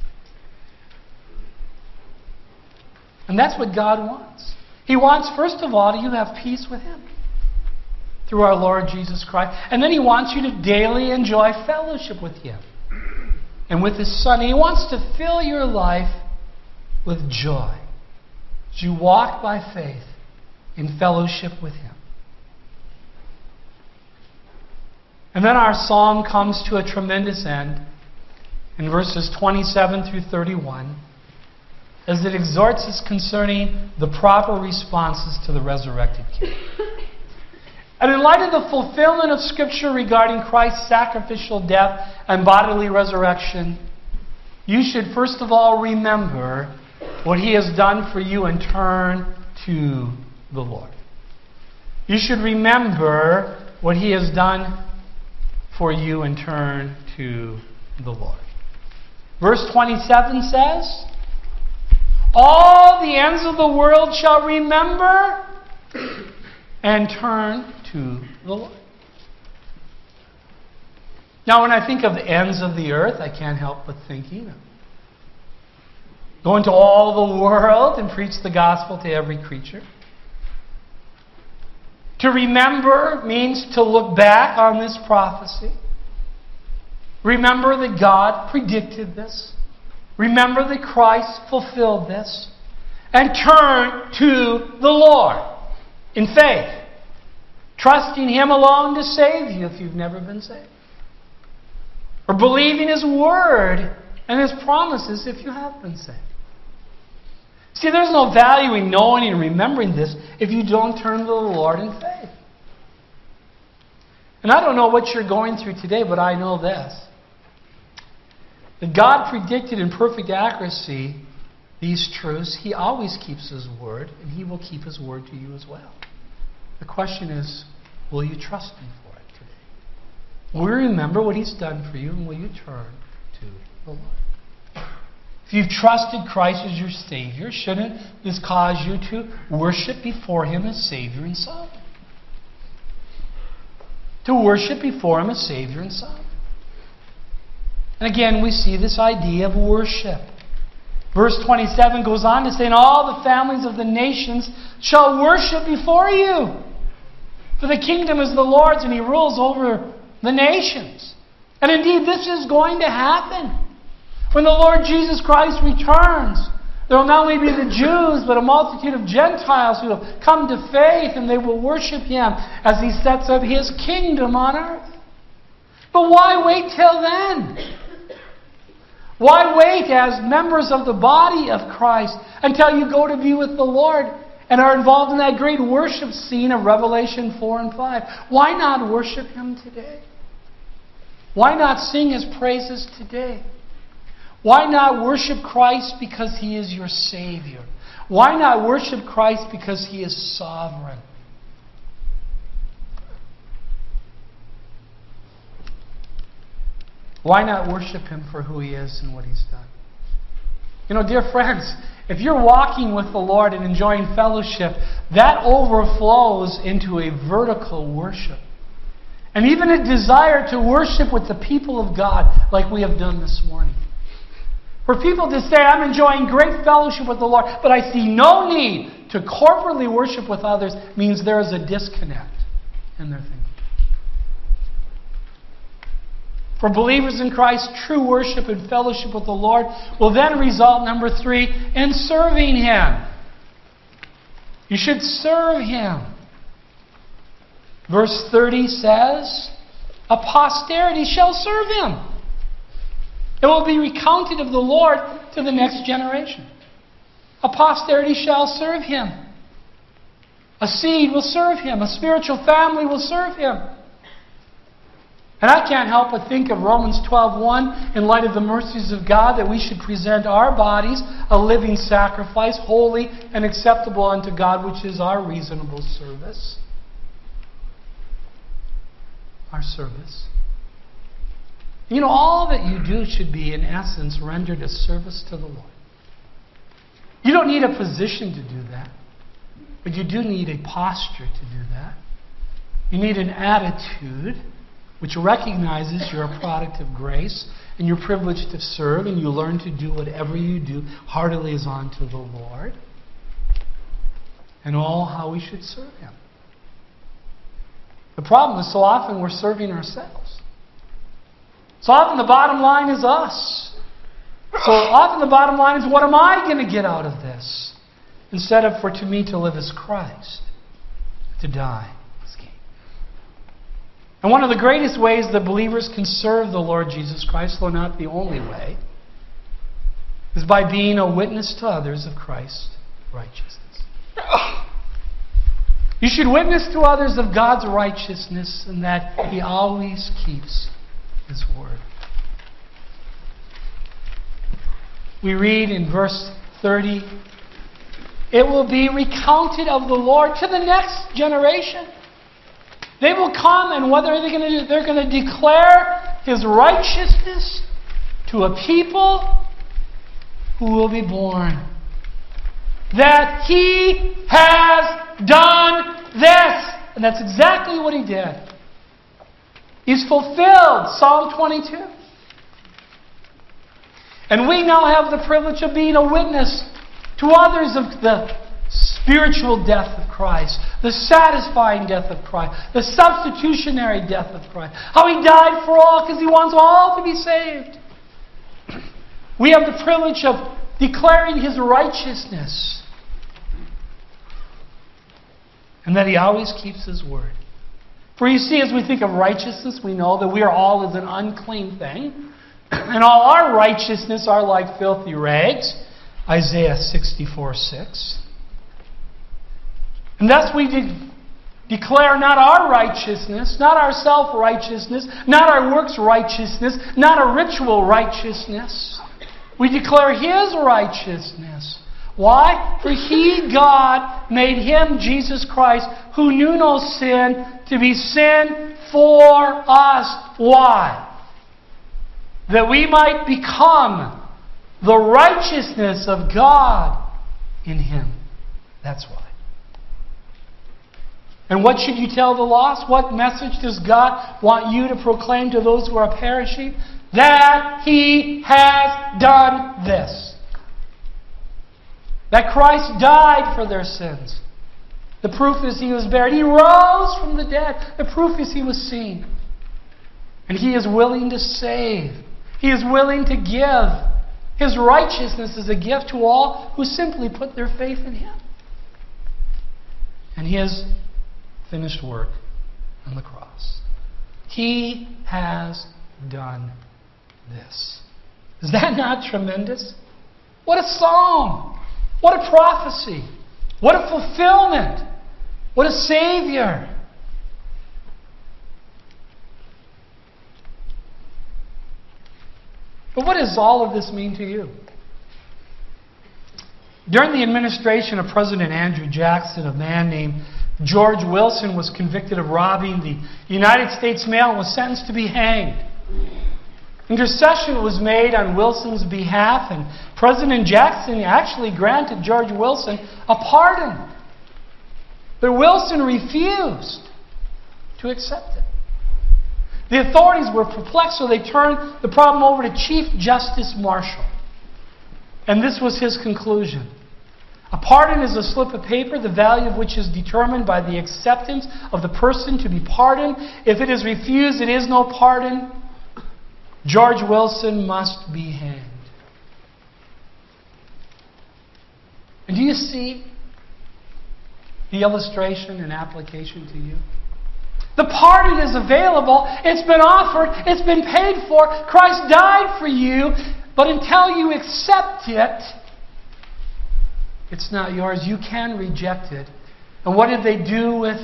And that's what God wants. He wants, first of all, you to have peace with Him through our Lord Jesus Christ. And then He wants you to daily enjoy fellowship with Him and with His Son. He wants to fill your life with joy as you walk by faith in fellowship with Him. And then our psalm comes to a tremendous end in verses twenty-seven through thirty-one. As it exhorts us concerning the proper responses to the resurrected King. And in light of the fulfillment of Scripture regarding Christ's sacrificial death and bodily resurrection, you should first of all remember what He has done for you and turn to the Lord. You should remember what He has done for you and turn to the Lord. Verse twenty-seven says, all the ends of the world shall remember and turn to the Lord. Now, when I think of the ends of the earth, I can't help but thinking of going to all the world and preach the gospel to every creature. To remember means to look back on this prophecy. Remember that God predicted this. Remember that Christ fulfilled this. And turn to the Lord in faith, trusting Him alone to save you if you've never been saved. Or believing His Word and His promises if you have been saved. See, there's no value in knowing and remembering this if you don't turn to the Lord in faith. And I don't know what you're going through today, but I know this. That God predicted in perfect accuracy these truths. He always keeps His Word, and He will keep His Word to you as well. The question is, will you trust Him for it today? Will you remember what He's done for you, and will you turn to the Lord? If you've trusted Christ as your Savior, shouldn't this cause you to worship before Him as Savior and Sovereign? To worship before Him as Savior and Sovereign. And again, we see this idea of worship. Verse twenty-seven goes on to say, and all the families of the nations shall worship before you. For the kingdom is the Lord's, and He rules over the nations. And indeed, this is going to happen. When the Lord Jesus Christ returns, there will not only be the Jews, but a multitude of Gentiles who have come to faith, and they will worship Him as He sets up His kingdom on earth. But why wait till then? Why wait as members of the body of Christ until you go to be with the Lord and are involved in that great worship scene of Revelation four and five? Why not worship Him today? Why not sing His praises today? Why not worship Christ because He is your Savior? Why not worship Christ because He is sovereign? Why not worship Him for who He is and what He's done? You know, dear friends, if you're walking with the Lord and enjoying fellowship, that overflows into a vertical worship. And even a desire to worship with the people of God like we have done this morning. For people to say, I'm enjoying great fellowship with the Lord, but I see no need to corporately worship with others, means there is a disconnect in their thinking. For believers in Christ, true worship and fellowship with the Lord will then result, number three, in serving Him. You should serve Him. Verse thirty says, a posterity shall serve Him. It will be recounted of the Lord to the next generation. A posterity shall serve Him. A seed will serve Him. A spiritual family will serve Him. And I can't help but think of Romans twelve one, in light of the mercies of God, that we should present our bodies a living sacrifice, holy and acceptable unto God, which is our reasonable service. Our service. You know, all that you do should be, in essence, rendered as service to the Lord. You don't need a position to do that, but you do need a posture to do that. You need an attitude which recognizes you're a product of grace and you're privileged to serve, and you learn to do whatever you do heartily as unto the Lord, and all how we should serve Him. The problem is so often we're serving ourselves. So often the bottom line is us. So often the bottom line is, what am I going to get out of this? Instead of, for to me to live as Christ, to die as gain. And one of the greatest ways that believers can serve the Lord Jesus Christ, though not the only way, is by being a witness to others of Christ's righteousness. You should witness to others of God's righteousness, and that He always keeps His word. We read in verse thirty, it will be recounted of the Lord to the next generation. They will come, and what are they going to do? They're going to declare His righteousness to a people who will be born. That He has done this. And that's exactly what He did. He's fulfilled Psalm twenty-two. And we now have the privilege of being a witness to others of the spiritual death of Christ, the satisfying death of Christ, the substitutionary death of Christ. How He died for all because He wants all to be saved. We have the privilege of declaring His righteousness. And that He always keeps His word. For you see, as we think of righteousness, we know that we are all as an unclean thing. And all our righteousness are like filthy rags. Isaiah sixty-four six. And thus we de- declare not our righteousness, not our self-righteousness, not our works righteousness, not a ritual righteousness. We declare His righteousness. Why? For He, God, made Him, Jesus Christ, who knew no sin, to be sin for us. Why? That we might become the righteousness of God in Him. That's why. And what should you tell the lost? What message does God want you to proclaim to those who are perishing? That He has done this. That Christ died for their sins. The proof is He was buried. He rose from the dead. The proof is He was seen. And He is willing to save. He is willing to give. His righteousness is a gift to all who simply put their faith in Him. And His finished work on the cross. He has done this. Is that not tremendous? What a psalm! What a prophecy! What a fulfillment! What a Savior! But what does all of this mean to you? During the administration of President Andrew Jackson, a man named George Wilson was convicted of robbing the United States mail and was sentenced to be hanged. Intercession was made on Wilson's behalf, and President Jackson actually granted George Wilson a pardon. But Wilson refused to accept it. The authorities were perplexed, so they turned the problem over to Chief Justice Marshall. And this was his conclusion. A pardon is a slip of paper, the value of which is determined by the acceptance of the person to be pardoned. If it is refused, it is no pardon. George Wilson must be hanged. And do you see the illustration and application to you? The pardon is available. It's been offered. It's been paid for. Christ died for you. But until you accept it, it's not yours. You can reject it. And what did they do with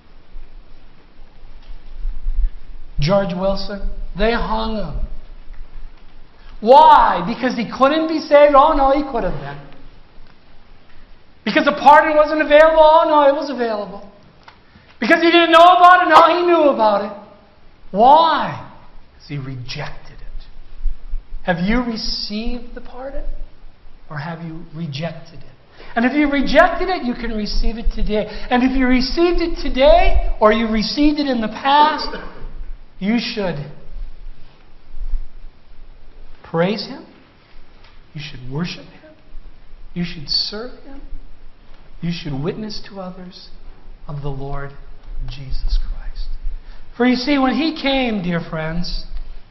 George Wilson? They hung him. Why? Because he couldn't be saved? Oh no, he could have been. Because the pardon wasn't available? Oh no, it was available. Because he didn't know about it? No, he knew about it. Why? Because he rejected it. Have you received the pardon? Or have you rejected it? And if you rejected it, you can receive it today. And if you received it today, or you received it in the past, you should praise Him. You should worship Him. You should serve Him. You should witness to others of the Lord Jesus Christ. For you see, when He came, dear friends,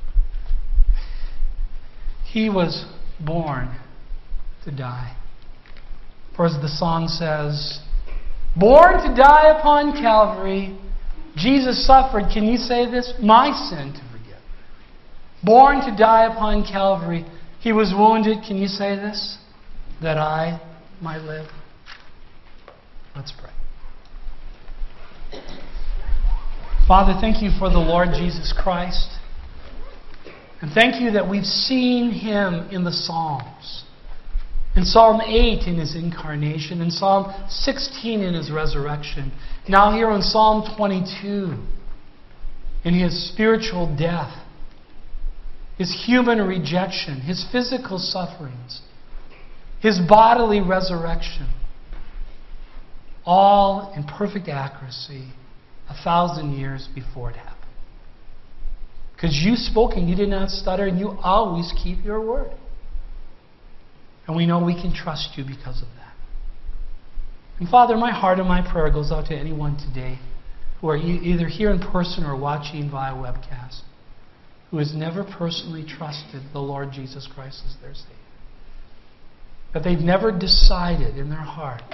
He was born to die. For as the song says, born to die upon Calvary, Jesus suffered, can you say this? My sin to forgive. Born to die upon Calvary, He was wounded, can you say this? That I might live. Let's pray. Father, thank You for the Lord Jesus Christ. And thank You that we've seen Him in the Psalms. In Psalm eight in his incarnation. In Psalm sixteen in his resurrection. Now here in Psalm twenty-two in his spiritual death. His human rejection. His physical sufferings. His bodily resurrection. All in perfect accuracy a thousand years before it happened. Because you spoke and you did not stutter and you always keep your word. And we know we can trust you because of that. And Father, my heart and my prayer goes out to anyone today who are e- either here in person or watching via webcast, who has never personally trusted the Lord Jesus Christ as their Savior. That they've never decided in their heart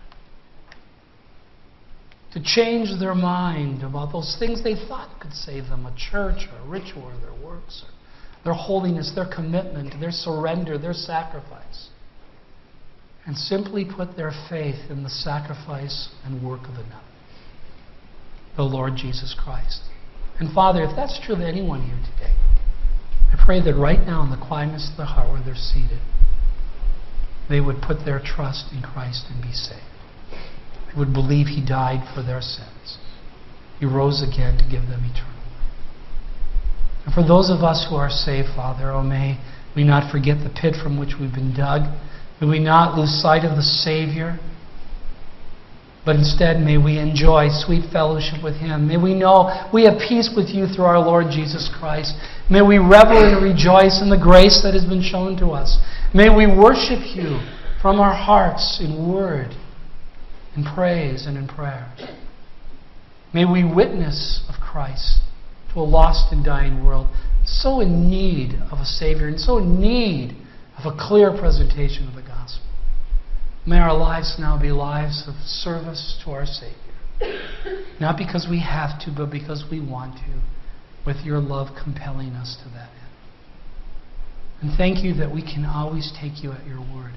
to change their mind about those things they thought could save them, a church or a ritual or their works, or their holiness, their commitment, their surrender, their sacrifice. And simply put their faith in the sacrifice and work of another, the Lord Jesus Christ. And Father, if that's true of anyone here today, I pray that right now in the quietness of their heart where they're seated, they would put their trust in Christ and be saved. They would believe He died for their sins. He rose again to give them eternal life. And for those of us who are saved, Father, oh, may we not forget the pit from which we've been dug. May we not lose sight of the Savior. But instead, may we enjoy sweet fellowship with Him. May we know we have peace with You through our Lord Jesus Christ. May we revel and rejoice in the grace that has been shown to us. May we worship You from our hearts in word, in praise, and in prayer. May we witness of Christ to a lost and dying world, so in need of a Savior and so in need of a clear presentation of the gospel. May our lives now be lives of service to our Savior. Not because we have to, but because we want to, with Your love compelling us to that end. And thank You that we can always take You at Your word.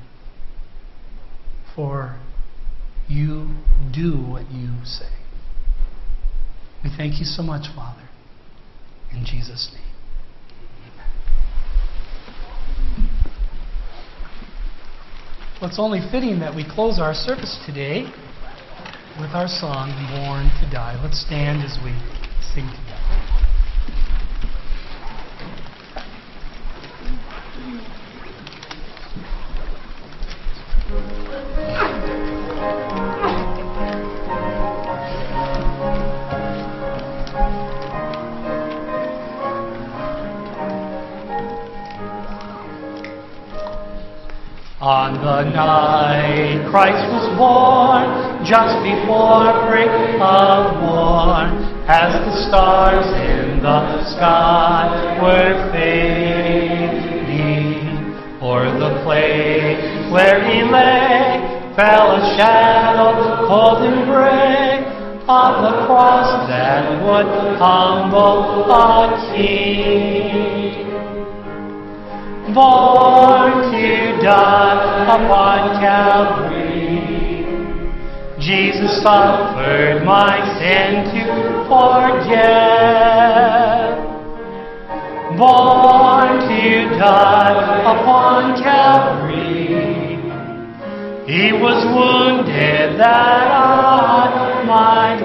For You do what You say. We thank You so much, Father. In Jesus' name. Well, it's only fitting that we close our service today with our song, Born to Die. Let's stand as we sing together. On the night Christ was born, just before break of morn, as the stars in the sky were fading, o'er the place where He lay fell a shadow cold and gray of the cross that would humble a king. Born to die upon Calvary, Jesus suffered my sin to forget. Born to die upon Calvary, He was wounded that I might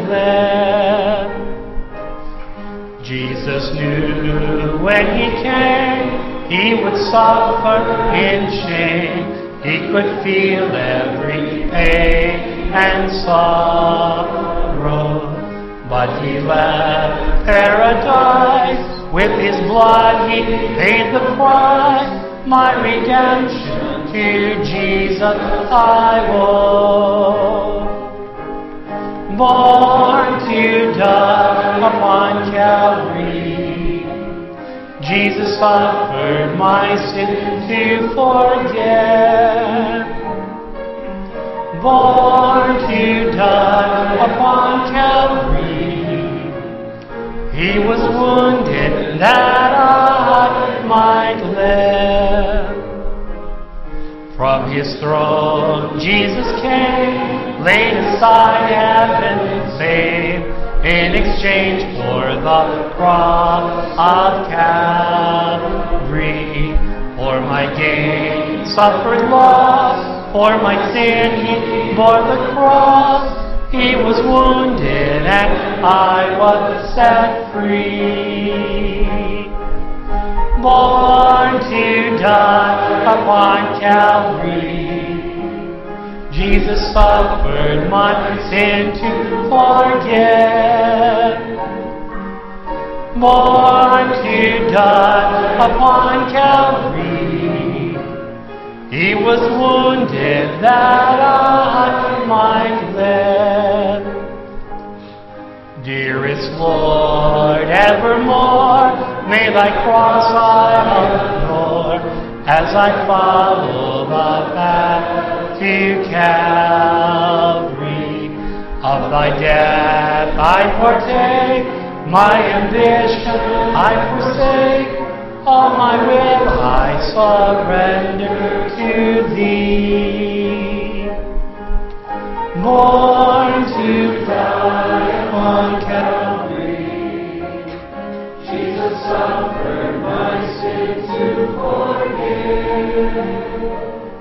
live. Jesus knew when He came He would suffer in shame. He could feel every pain and sorrow. But He left paradise. With His blood He paid the price. My redemption to Jesus I owe. Born to die upon Calvary, Jesus suffered my sin to forget. Born to die upon Calvary, He was wounded that I might live. From His throne Jesus came, laid aside heaven's fame, in exchange for the cross of Calvary. For my gain suffered loss. For my sin he bore the cross. He was wounded and I was set free. Born to die upon Calvary, Jesus suffered my sin to forget. Born to die upon Calvary, he was wounded that I might live. Dearest Lord, evermore may thy cross I adore, as I follow the path to Calvary. Of thy death I partake, my ambition I forsake, all my will I surrender to thee. Born to die upon Calvary, Jesus suffered my sin to forgive.